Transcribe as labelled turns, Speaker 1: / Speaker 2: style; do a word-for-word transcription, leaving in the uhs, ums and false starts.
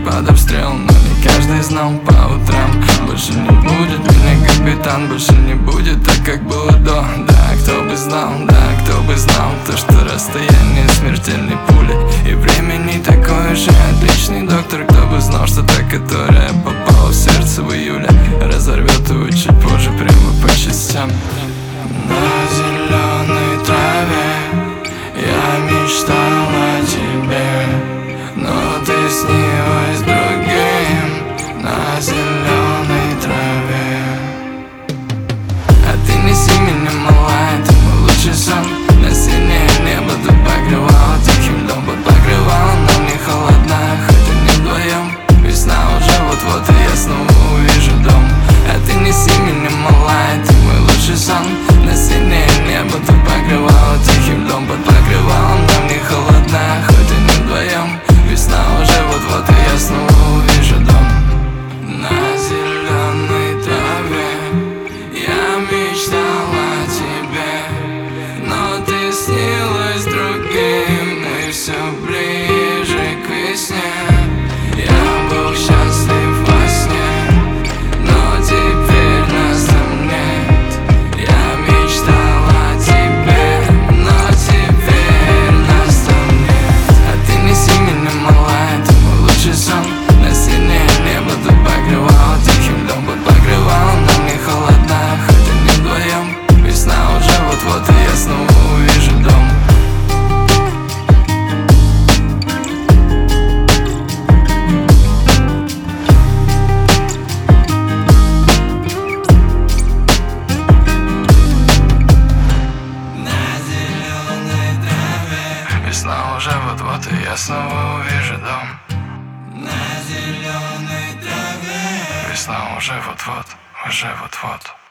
Speaker 1: под обстрел, но не каждый знал по утрам. Больше не будет меня капитан, больше не будет так, как было до. Да, кто бы знал, да, кто бы знал то, что расстояние смертельной пули и времени такой же отличный доктор. Кто бы знал, что та, которая попала в сердце в июле, разорвет его чуть позже прямо по частям. На зеленой траве я мечтал о тебе, но ты снилась другим. На зеленой траве. А ты неси меня, малая, ты мой лучший сон. На синее небо ты покрывала тихим льдом, под покрывалом нам не холодно, хоть и не вдвоем. Весна уже вот-вот, и я снова увижу дом. А ты неси меня, малая, ты мой лучший сон. На синее небо ты покрывала тихим льдом, под покрывалом нам не холодно, хоть и не вдвоем. Весна уже вот-вот, и я снова увижу дом. На зеленой траве я мечтал о тебе, но ты снилась другим, и все ближе к весне. Я был счастлив во сне, но теперь нас там нет. Я мечтал о тебе, но теперь нас там нет. А ты неси меня, малая, ты мой лучший сон. На синее небо ты покрывала тихим льдом, под покрывалом нам не холодно, хоть и не вдвоем. Весна уже вот-вот, и я снова увижу дом. Весна уже вот-вот, и я снова увижу дом. На зеленой траве. Весна уже вот-вот, уже вот-вот.